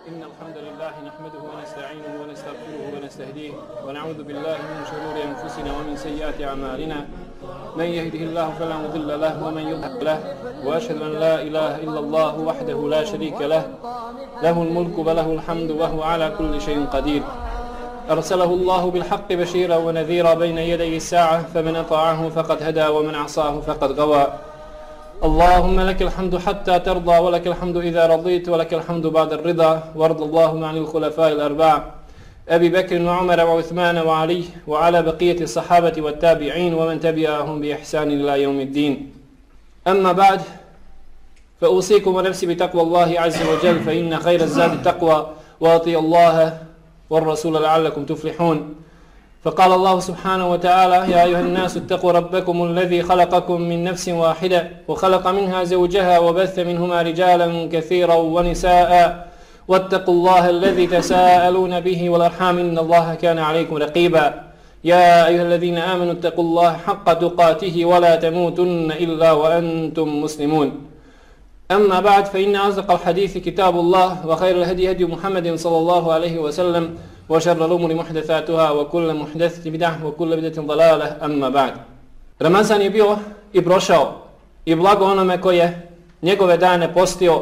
إن الحمد لله نحمده ونستعينه ونستغفره ونستهديه ونعوذ بالله من شرور أنفسنا ومن سيئات أعمالنا من يهده الله فلا مضل له ومن يضلل له وأشهد أن لا إله إلا الله وحده لا شريك له له الملك وله الحمد وهو على كل شيء قدير أرسله الله بالحق بشيرا ونذيرا بين يدي الساعة فمن أطاعه فقد هدى ومن عصاه فقد غوى اللهم لك الحمد حتى ترضى ولك الحمد إذا رضيت ولك الحمد بعد الرضا وارض اللهم عن الخلفاء الأربعة أبي بكر وعمر وعثمان وعلي وعلى بقية الصحابة والتابعين ومن تبعهم بإحسان إلى يوم الدين أما بعد فأوصيكم ونفسي بتقوى الله عز وجل فإن خير الزاد التقوى وأطيعوا الله والرسول لعلكم تفلحون فقال الله سبحانه وتعالى يا أيها الناس اتقوا ربكم الذي خلقكم من نفس واحدة وخلق منها زوجها وبث منهما رجالا كثيرا ونساء واتقوا الله الذي تساءلون به والأرحام إن الله كان عليكم رقيبا يا أيها الذين آمنوا اتقوا الله حق تقاته ولا تموتن إلا وأنتم مسلمون أما بعد فإن أصدق الحديث كتاب الله وخير الهدي هدي محمد صلى الله عليه وسلم وشر الأمور محدثاتها وكل محدثة بدعة وكل بدعة ضلالة أما بعد. Ramazan je bio i prošao i blago onome ko je njegove dane postio,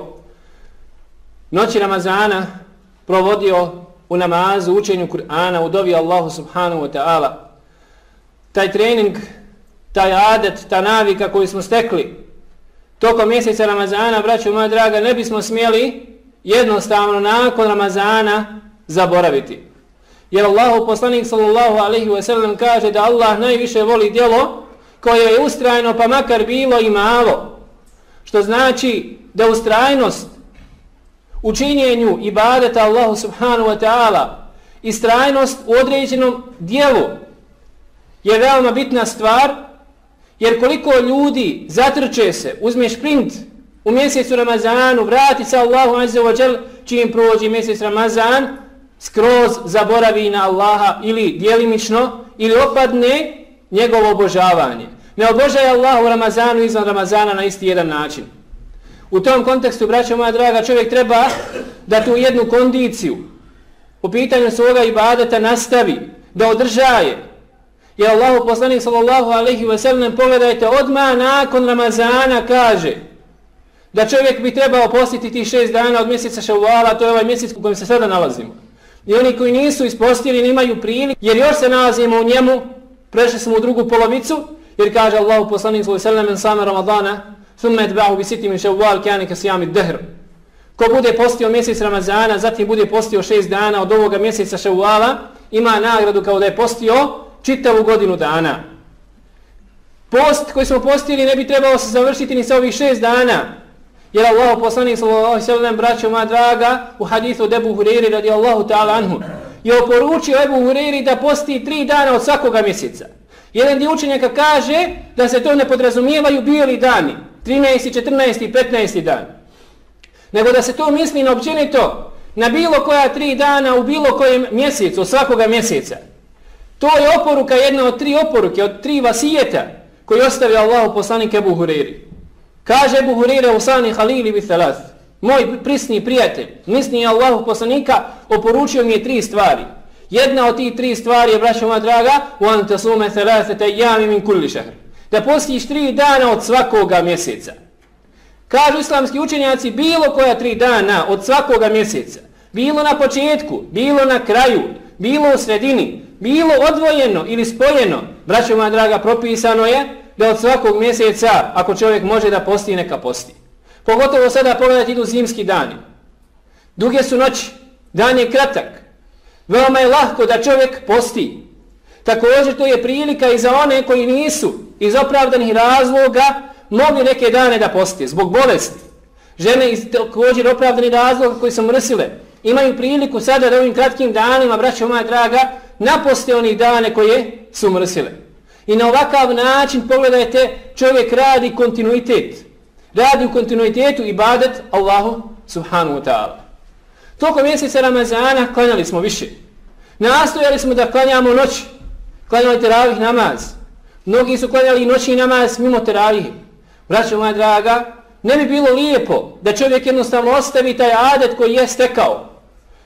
noći Ramazana provodio u namazu, učenju Kur'ana, u dovi Allahu subhanahu wa ta'ala. Taj trening, taj adet, ta navika koju smo stekli tokom mjeseca Ramazana, braćo moja draga, ne bismo smjeli jednostavno nakon Ramazana zaboraviti. Jer Allahu poslanik sallallahu alejhi ve sellem kaže da Allah najviše voli djelo koje je ustrajno pa makar bilo i malo. Što znači da ustrajnost u činjenju ibadeta Allahu subhanahu wa ta'ala, istrajnost u određenom djelu je veoma bitna stvar, jer koliko ljudi zatrče se, uzme šprint u mjesecu Ramazanu, vrati se Allahu azza wa jal, čim prođe mjesec Ramazan, skroz zaboravi na Allaha ili djelimično ili opadne njegovo obožavanje. Ne obožaje Allah u Ramazanu i izvan Ramazana na isti jedan način. U tom kontekstu, braćo moja draga, čovjek treba da tu jednu kondiciju u pitanju svoga ibadeta nastavi, da održaje. Jer Allahu poslanik sallallahu alejhi ve sellem, pogledajte, odmah nakon Ramazana kaže da čovjek bi trebao postiti tih 6 dana od mjeseca Ševvala, to je ovaj mjesec u kojem se sada nalazimo. I oni koji nisu ispostili nemaju priliku, jer još se nalazimo u njemu, prešli smo u drugu polovicu, jer kaže Allahu poslanik sallallahu alejhi ve sellem same Ramadana thumma yatba'u bi sitti min Shawwal kana ka siyam ad-dahr. Ko bude postio mjesec Ramazana, zatim bude postio 6 dana od ovoga mjeseca Ševvala, ima nagradu kao da je postio čitavu godinu dana. Post koji smo postili ne bi trebao se završiti ni sa ovih 6 dana. Jer Allah poslanik sallallahu alejhi ve sellem, braćo moja draga, u hadithu od Ebu Hureyri radijallahu ta'ala anhu je oporučio Ebu Hureyri da posti 3 dana od svakoga mjeseca. Jedan dio učenjaka kaže da se to ne podrazumijevaju bijeli dani, 13., 14. i 15. dan. Nego da se to misli na općenito na bilo koja 3 dana u bilo kojem mjesecu, od svakoga mjeseca. To je oporuka, jedna od 3 oporuke, od 3 vasijeta koji ostavio Allahu poslanik Ebu Hureyri. Kaže Ebu Hureyre usani halili bi thalath. Moj prisni prijatelj, misli Allahu poslanika, oporučio mi je 3 stvari. Jedna od tih 3 stvari je, braćo moja draga, وَأَنْ تَصُومَ ثَلَاثَةَ أَيَّامٍ مِنْ كُلِّ شَهْرٍ. Da postiš 3 dana od svakoga mjeseca. Kažu islamski učenjaci, bilo koja 3 dana od svakoga mjeseca, bilo na početku, bilo na kraju, bilo u sredini, bilo odvojeno ili spojeno, braćo moja draga, propisano je da od svakog mjeseca, ako čovjek može da posti, neka posti. Pogotovo sada pogledati, idu zimski dani. Duge su noći, dan je kratak. Veoma je lahko da čovjek posti. Također to je prilika i za one koji nisu iz opravdanih razloga mogli neke dane da posti, zbog bolesti. Žene iz također opravdanih razloga koji su mrsile, imaju priliku sada da ovim kratkim danima, braćo moja draga, naposte onih dane koje su mrsile. I na ovakav način, pogledajte, čovjek radi kontinuitet. Radi u kontinuitetu ibadet Allahu subhanahu wa ta'ala. Tokom mjeseca Ramazana klanjali smo više. Nastojali smo da klanjamo noć. Klanjali teravih namaz. Mnogi su klanjali noćni namaz mimo teravih. Braćo moja draga, ne bi bilo lijepo da čovjek jednostavno ostavi taj adet koji je stekao.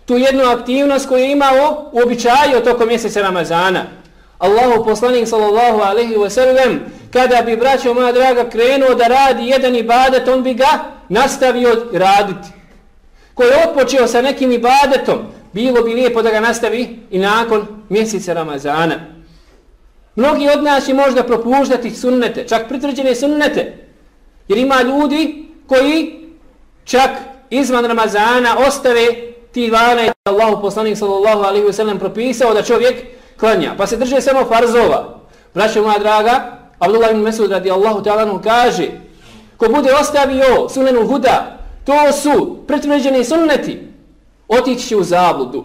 tu jednu aktivnost koju je imao u običaju tokom mjeseca Ramazana. Allahu poslanik sallallahu alejhi ve sellem kada bi, braćo moja draga, krenuo da radi jedan ibadet, on bi ga nastavio raditi. Ko je otpočeo sa nekim ibadetom, bilo bi lijepo da ga nastavi i nakon mjeseca Ramazana. Mnogi od nas će možda propuštati sunnete, čak pritvrđene sunnete, jer ima ljudi koji čak izvan Ramazana ostave ti 12 Allahu poslanik sallallahu alejhi ve sellem propisao da čovjek klanja, pa se drže samo farzova. Braćo moja draga, Abdullah ibn Mesud radijallahu ta'ala anhu kaže, ko bude ostavio sunenul huda, to su pritvrđeni sunneti, otići će u zabludu.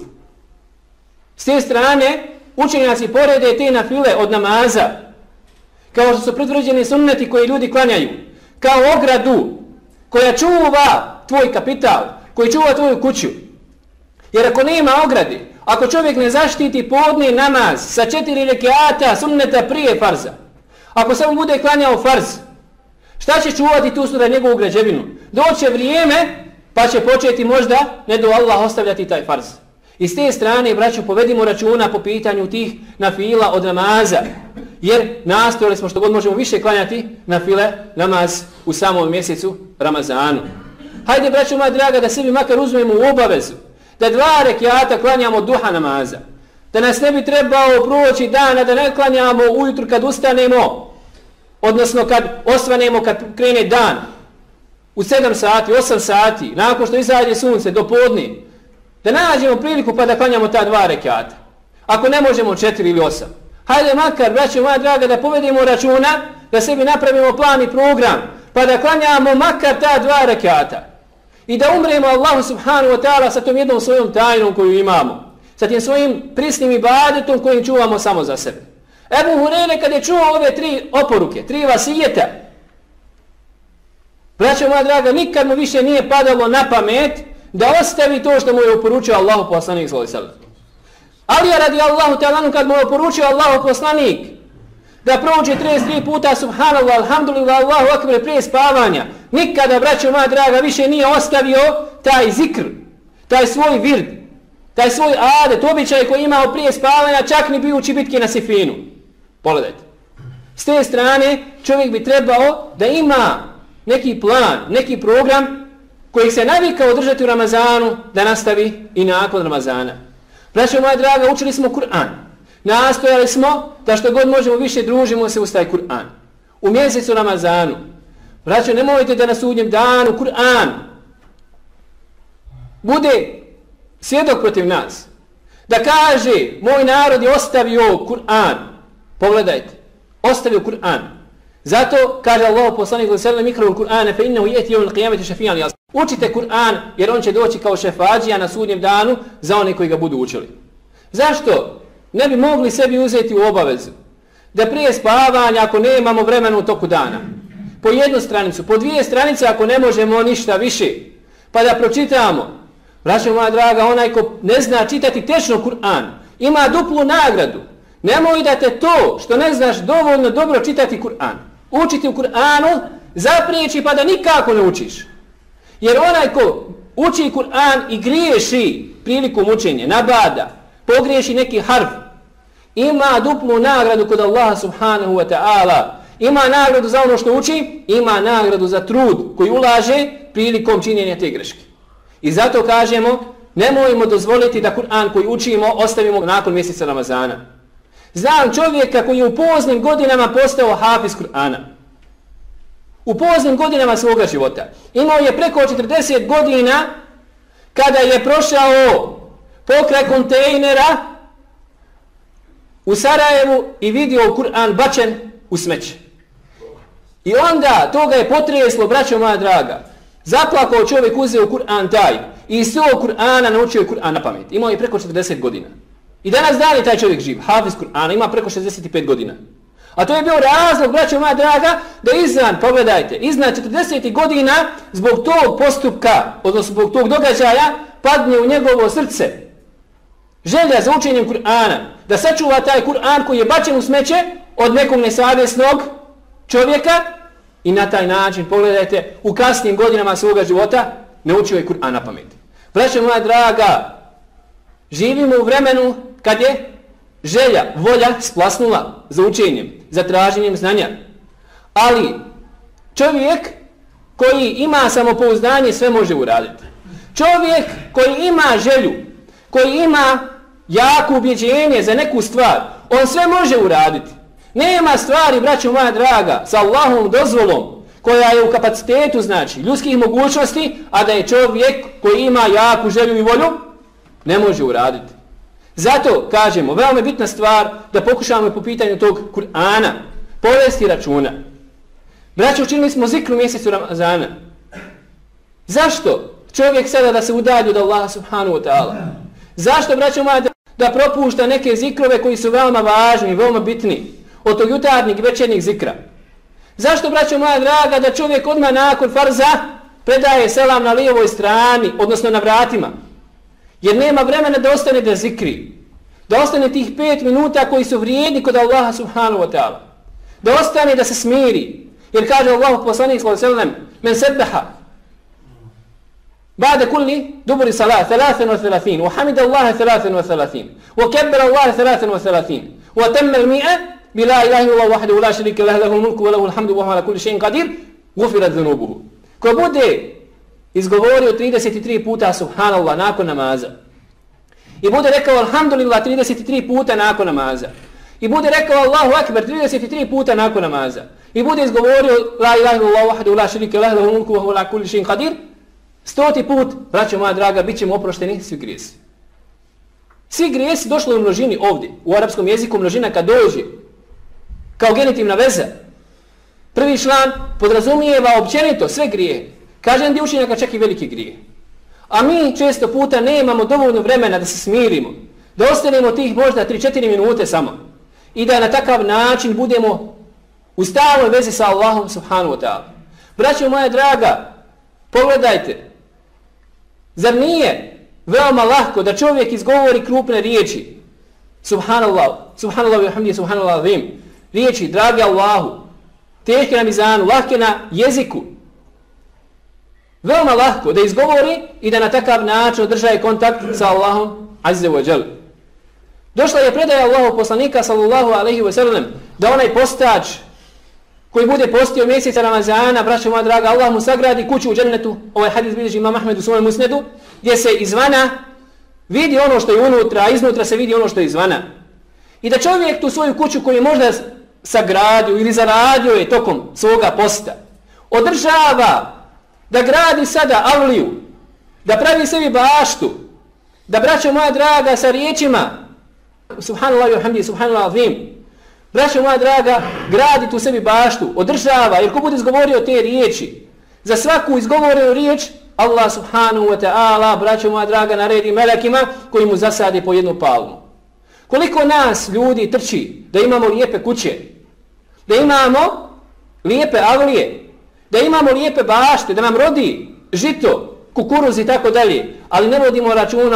S te strane, učenjaci porede te nafile od namaza, kao što su pritvrđeni sunneti koji ljudi klanjaju, kao ogradu koja čuva tvoj kapital, koji čuva tvoju kuću. Jer ako nema ograde, ako čovjek ne zaštiti podni namaz sa 4 rekata sunneta prije farza, ako samo bude klanjao farz, šta će čuvati tu sutra njegovu građevinu? Doće vrijeme pa će početi možda ne do Allah ostavljati taj farz. I s te strane, braćo, povedimo računa po pitanju tih nafila od namaza. Jer nastojali smo što god možemo više klanjati nafile namaz u samom mjesecu Ramazanu. Hajde, braćo moja draga, da sebi makar uzmemo u obavezu da 2 rekata klanjamo duha namaza. Da nas ne bi trebao proći dana da ne klanjamo ujutru kad ustanemo, odnosno kad osvanemo, kad krene dan. U 7 sati, 8 sati, nakon što izađe sunce, do podne, da nađemo priliku pa da klanjamo ta 2 rekata. Ako ne možemo 4 ili 8. Hajde makar, braćo moja draga, da povedemo računa, da sebi napravimo plan i program, pa da klanjamo makar ta 2 rekata. I da umremo Allahu subhanahu wa ta'ala sa tom jednom svojom tajnom koju imamo. Sa tim svojim prisnim ibadetom kojim čuvamo samo za sebe. Ebu Hureyre kad je čuo ove 3 oporuke, 3 vasijeta, braćo moja draga, nikad mu više nije padalo na pamet da ostavi to što mu je oporučio Allahu poslanik sallallahu alejhi ve sellem. Ali je radi Allahu ta'ala kad mu je oporučio Allahu poslanik da prouči 33 puta subhanallah, alhamdulillah, Allahu akbar prije spavanja, nikada, braćo moja draga, više nije ostavio taj zikr, taj svoj vird, taj svoj adet, običaj koji je imao prije spavanja, čak ni bijući bitke na Sifinu. Pogledajte. S te strane čovjek bi trebao da ima neki plan, neki program koji se navikao držati u Ramazanu da nastavi i nakon Ramazana. Braćo moja draga, učili smo Kur'an. Nastojali smo da što god možemo više družimo se uz taj Kur'an. U mjesecu Ramazanu. Braćo, nemojte da na sudnjem danu Kur'an bude svjedok protiv nas. Da kaže, moj narod je ostavio Kur'an. Pogledajte, ostavio Kur'an. Zato kaže Allah poslanik sallallahu alejhi ve sellem, Kur'ane fe innehu yati yawm al-qiyamati shafi'an li ashabi. Učite Kur'an jer on će doći kao šefadžija na sudnjem danu za one koji ga budu učili. Zašto? Ne bi mogli sebi uzeti u obavezu da prije spavanja, ako nemamo vremena u toku dana, po 1 stranicu, po 2 stranice, ako ne možemo ništa više, pa da pročitamo. Braćo moja draga, onaj ko ne zna čitati tečno Kur'an, ima duplu nagradu. Nemoj da te to što ne znaš dovoljno dobro čitati Kur'an, učiti u Kur'anu, zapriječi pa da nikako ne učiš. Jer onaj ko uči Kur'an i griješi prilikom učenja, nabada, pogriješi neki harf, ima duplu nagradu kod Allaha subhanahu wa ta'ala. Ima nagradu za ono što uči, ima nagradu za trud koji ulaže prilikom činjenja te greške. I zato kažemo, nemojmo dozvoliti da Kur'an koji učimo ostavimo nakon mjeseca Ramazana. Znam čovjeka koji je u poznim godinama postao hafiz Kur'ana. U poznim godinama svoga života. Imao je preko 40 godina kada je prošao pokraj kontejnera u Sarajevu i vidio Kur'an bačen u smeće. I onda toga je potreslo, braćo moja draga. Zaplakao čovjek, uzeo Kur'an taj i iz tog Kur'ana naučio Kur'an na pamet. Imao je preko 40 godina. I danas dan je taj čovjek živ, hafiz Kur'ana, ima preko 65 godina. A to je bio razlog, braćo moja draga, da iznad, pogledajte, iznad 40 godina zbog tog postupka, odnosno zbog tog događaja, padne u njegovo srce želja za učenjem Kur'ana, da sačuva taj Kur'an koji je bačen u smeće od nekog nesavjesnog čovjeka i na taj način, pogledajte, u kasnim godinama svoga života naučio je Kur'an na pamet. Braćo moja draga, Živimo u vremenu kad je želja, volja splasnula za učenjem, za traženjem znanja. Ali čovjek koji ima samopouzdanje sve može uraditi. Čovjek koji ima želju, koji ima jako ubjeđenje za neku stvar, on sve može uraditi. Nema stvari, braćo moja draga, sa Allahovom dozvolom, koja je u kapacitetu, znači, ljudskih mogućnosti, a da je čovjek koji ima jaku želju i volju, ne može uraditi. Zato kažemo, veoma je bitna stvar da pokušamo po pitanju tog Kur'ana povesti računa. Braćo, učinili smo zikr u mjesecu Ramazana. Zašto čovjek sada da se udalji od Allaha subhanahu wa ta'ala? Zašto, braćo moja, da propušta neke zikrove koji su veoma važni, veoma bitni, od tog jutarnjeg i večernjeg zikra? Zašto, braćo moja draga, da čovjek odmah nakon farza predaje selam na lijevoj strani, odnosno na vratima? Jer nema vremena da ostane da zikri. Da ostane tih 5 minuta koji su vrijedni kod Allaha subhanahu wa ta'ala. Da ostane da se smiri. Jer kaže Allahu poslanik sallallahu alejhi ve sellem: "Men sabbaha ba'da kulli duburi salat 33 wa hamida Allaha 33 wa kabbara Allaha 33 wa tamma al-mi'a bi la ilaha illa Allah wahdahu la sharika lahu lahul mulku wa lahul hamdu wa huwa ala kulli shay'in qadir ghufirat dhunubuhu." Ko bude izgovorio 33 puta subhanallah nakon namaza i bude rekao alhamdulillah 33 puta nakon namaza i bude rekao Allahu akbar 33 puta nakon namaza i bude izgovorio la ilaha illallah wahdahu la sharika lahu lahul mulku wa huwa ala kulli shay'in qadir 100. put, braćo moja draga, bit ćemo oprošteni svi grijesi. Svi grijesi došlo u množini ovdje. U arapskom jeziku množina kad dođe kao genitivna veza, prvi član podrazumijeva općenito sve grijehe. Kažem di učenjaka čak i veliki grijeh. A mi često puta nemamo dovoljno vremena da se smirimo, da ostanemo tih možda 3-4 minute samo i da na takav način budemo u stalnoj vezi sa Allahom subhanahu wa ta'ala. Braćo moja draga, pogledajte, zar nije veoma lahko da čovjek izgovori krupne riječi? Subhanallah, subhanallah, bihamdihi, subhanallah, azim. Riječi, dragi Allahu, teške na mizanu, lahke na jeziku. Veoma lahko da izgovori i da na takav način održaje kontakt sa Allahom azza wa jal. Došla je predaja Allahu poslanika sallallahu alejhi ve sellem da onaj postač koji bude postio mjeseca Ramazana, braćo moja draga, Allah mu sagradi kuću u džennetu. Ovaj hadis bilježi Imam Ahmed u svojem musnedu, gdje se izvana vidi ono što je unutra, a iznutra se vidi ono što je izvana. I da čovjek tu svoju kuću koju možda sagradio ili zaradio je tokom svoga posta, održava, da gradi sada avliju, da pravi sebi baštu, da, braćo moja draga, sa riječima subhanallah i bihamdihi, subhanallah azim, braćo moja draga, gradi tu sebi baštu, održava, jer ko bude izgovorio te riječi, za svaku izgovorenu riječ, Allah subhanahu wa ta'ala, braćo moja draga, naredi melekima koji mu zasade po jednu palmu. Koliko nas ljudi trči da imamo lijepe kuće, da imamo lijepe avlije, da imamo lijepe bašte, da nam rodi žito, kukuruz i tako dalje, ali ne vodimo računa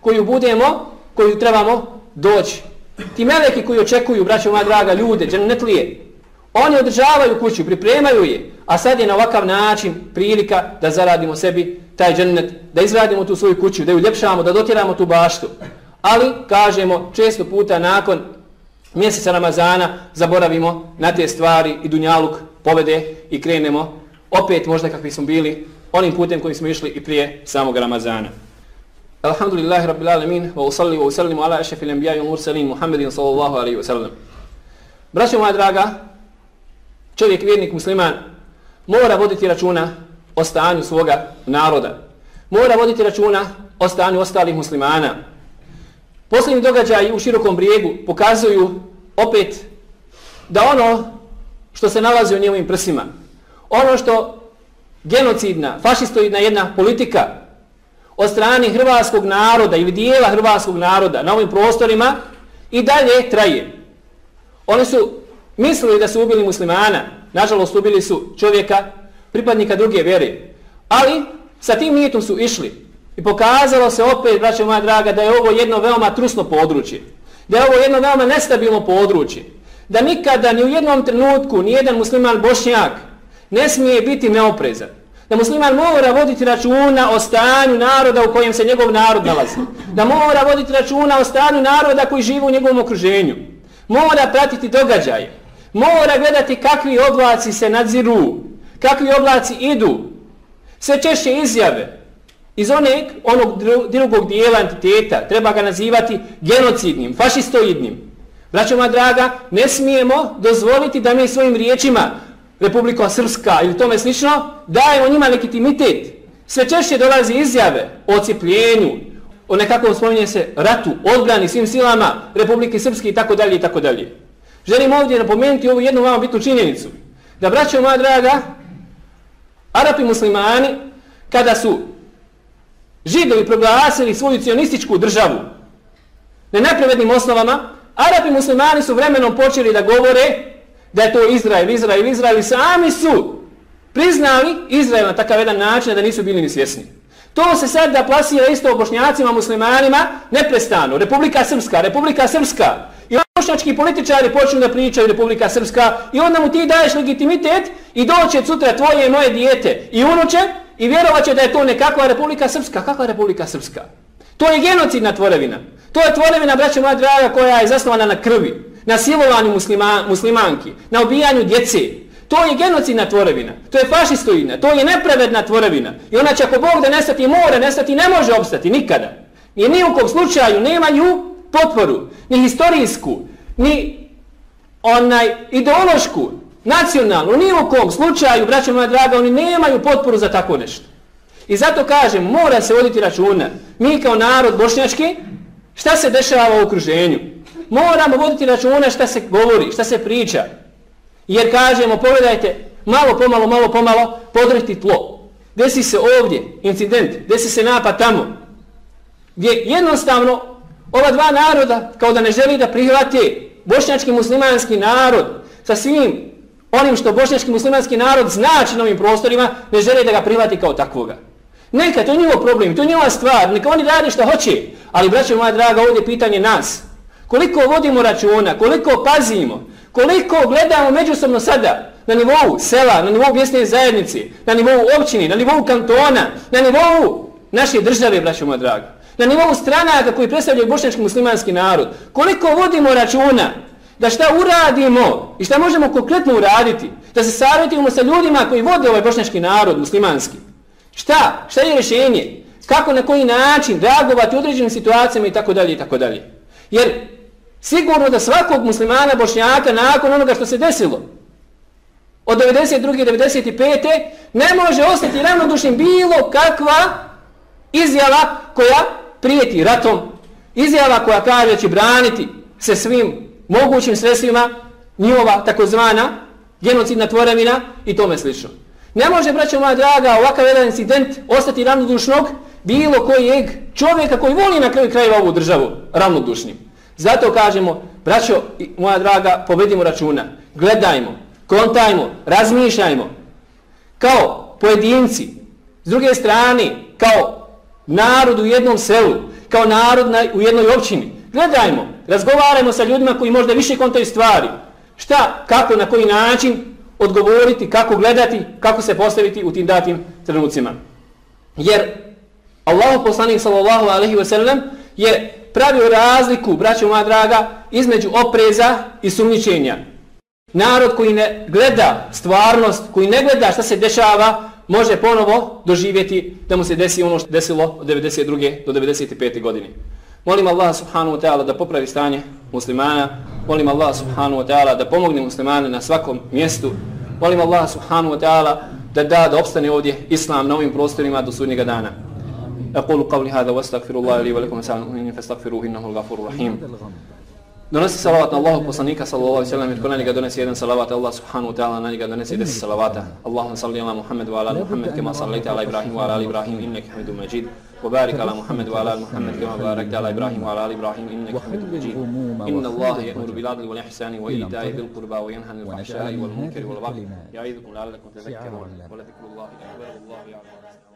koju trebamo doći. Ti meleki koji očekuju, braćo moja draga, ljude, džennetlije, oni održavaju kuću, pripremaju je, a sad je na ovakav način prilika da zaradimo sebi taj džennet, da izradimo tu svoju kuću, da ju ljepšamo, da dotjeramo tu baštu. Ali, kažemo, često puta nakon mjeseca Ramazana zaboravimo na te stvari i dunjaluk povede i krenemo opet možda kakvi smo bili onim putem kojim smo išli i prije samog Ramazana. Alhamdulillahi rabbil alamin, wa usalli wa usallimu ala ašrafil anbiya'i wal mursalin Muhammedin sallallahu alaihi wa sallam. Braćo moja draga, čovjek vjernik musliman mora voditi računa o stanju svoga naroda. Mora voditi računa o stanju ostalih muslimana. Posljednji događaji u Širokom Brijegu pokazuju opet da ono što se nalazi u njegovim prsima, ono što genocidna, fašistoidna jedna politika od strane hrvatskog naroda ili dijela hrvatskog naroda na ovim prostorima i dalje traje. Oni su mislili da su ubili muslimana, nažalost ubili su čovjeka, pripadnika druge vjere, ali sa tim nijetom su išli. I pokazalo se opet, braćo moja draga, da je ovo jedno veoma trusno područje, da je ovo jedno veoma nestabilno područje, da nikada ni u jednom trenutku nijedan musliman Bošnjak ne smije biti neoprezan, Da musliman mora voditi računa o stanju naroda u kojem se njegov narod nalazi. Da mora voditi računa o stanju naroda koji žive u njegovom okruženju. Mora pratiti događaje. Mora gledati kakvi oblaci se nadziru, kakvi oblaci idu. Sve češće izjave iz onog drugog dijela entiteta, treba ga nazivati genocidnim, fašistoidnim. Braćo moja draga, ne smijemo dozvoliti da mi svojim riječima Republika Srpska ili tome slično dajemo njima legitimitet. Sve češće dolazi izjave o ocijepljenju, o nekakvom spominje se ratu, odbrani svim silama Republike Srpske itd. itd. Želim ovdje napomenuti ovu jednu vama bitnu činjenicu. Da, braćo moja draga, Arapi muslimani, kada su Židovi proglasili svoju cionističku državu na nepravednim osnovama, Arapi muslimani su vremenom počeli da govore da je to Izrael i sami su priznali Izrael na takav jedan način da nisu bili ni svjesni. To se sad da plasira isto o Bošnjacima, muslimanima, neprestano. Republika Srpska. I bošnjački političari počnu da pričaju Republika Srpska i onda mu ti daješ legitimitet i doće sutra tvoje i moje dijete i unuče i vjerovat će da je to nekakva Republika Srpska. Kakva Republika Srpska? To je genocidna tvorevina. To je tvorevina, braćo moja draga, koja je zasnovana na krvi, na silovanju muslimanki, na ubijanju djece. To je genocidna tvorevina, to je fašistoidna, to je nepravedna tvorevina. I ona će ako Bog da nestati mora, nestati ne može opstati nikada. I ni u kom slučaju nemaju potporu, ni historijsku, ni ideološku, nacionalnu, ni u kom slučaju, braćo moja draga, oni nemaju potporu za tako nešto. I zato kažem, mora se voditi računa, mi kao narod bošnjački, šta se dešava u okruženju. Moramo voditi računa šta se govori, šta se priča. Jer kažemo, pogledajte, malo pomalo, podriti tlo. Desi se ovdje incident, desi se napad tamo. Gdje jednostavno ova dva naroda, kao da ne želi da prihvate bošnjački muslimanski narod sa svim onim što bošnjački muslimanski narod znači na ovim prostorima, ne žele da ga prihvati kao takvoga. Neka, to je njihov problem, to je njihova stvar, neka oni radi što hoće. Ali, braćo moja draga, ovdje je pitanje nas. Koliko vodimo računa, koliko pazimo, koliko gledamo međusobno sada na nivou sela, na nivou mjesne zajednice, na nivou općine, na nivou kantona, na nivou naše države, braćo moja draga, na nivou stranaka koji predstavljaju bošnjački muslimanski narod. Koliko vodimo računa da šta uradimo i šta možemo konkretno uraditi, da se savjetujemo sa ljudima koji vode ovaj bošnjački narod muslimanski. Šta je rješenje? Kako, na koji način reagovati u određenim situacijama itd. Jer sigurno da svakog muslimana bošnjaka nakon onoga što se desilo od 92. do 95. ne može ostati ravnodušnim bilo kakva izjava koja prijeti ratom, izjava koja kaže da će braniti se svim mogućim sredstvima njihova takozvana genocidna tvorevina i tome slično. Ne može, braćo moja draga, ovakav jedan incident ostati ravnodušnog bilo kojeg čovjeka koji voli na kraju krajeva ovu državu ravnodušnim. Zato kažemo, braćo moja draga, povedimo računa, gledajmo, kontajmo, razmišljajmo kao pojedinci, s druge strane kao narod u jednom selu, kao narod u jednoj općini. Gledajmo, razgovarajmo sa ljudima koji možda više kontaju stvari. Šta, kako, na koji način odgovoriti, kako gledati, kako se postaviti u tim datim trenucima. Jer Allahu poslanik sallallahu alejhi ve sellem je pravio razliku, braćo moja draga, između opreza i sumnjičenja. Narod koji ne gleda stvarnost, koji ne gleda šta se dešava, može ponovo doživjeti da mu se desi ono što desilo od 92. do 95. godine. Molim Allah subhanahu wa ta'ala da popravi stanje muslimana. Molim Allah subhanahu wa ta'ala da pomogne muslimane na svakom mjestu. Molim Allah subhanahu wa ta'ala da opstane ovdje islam na ovim prostorima do sudnjega dana. أقول قولي هذا واستغفر الله لي ولكم وسائر المؤمنين فاستغفروه إنه الغفور الرحيم. Donosi salavat na Allahu poslanika sallallahu alejhi ve sellem, jer ko na njega donese jedan salavat, Allah subhanahu wa ta'ala na njega donese 10 salavata. Allahumma salli ala Muhammad wa ala ali Muhammad kama sallaita ala Ibrahim wa ala ali Ibrahim innaka Hamidum Majid. Wa barik ala Muhammad wa ala ali Muhammad kama barakta ala Ibrahim wa ala ali Ibrahim innaka Hamidum Majid. Inna Allaha ya'muru bil 'adli wal ihsani wa ita'i dhil qurba wa yanha 'anil fahsha'i wal munkari wal baghi. Ya'idukum la'allakum tadhakkarun. Wa la dhikrullahi akbar. Wallahu ya'lam.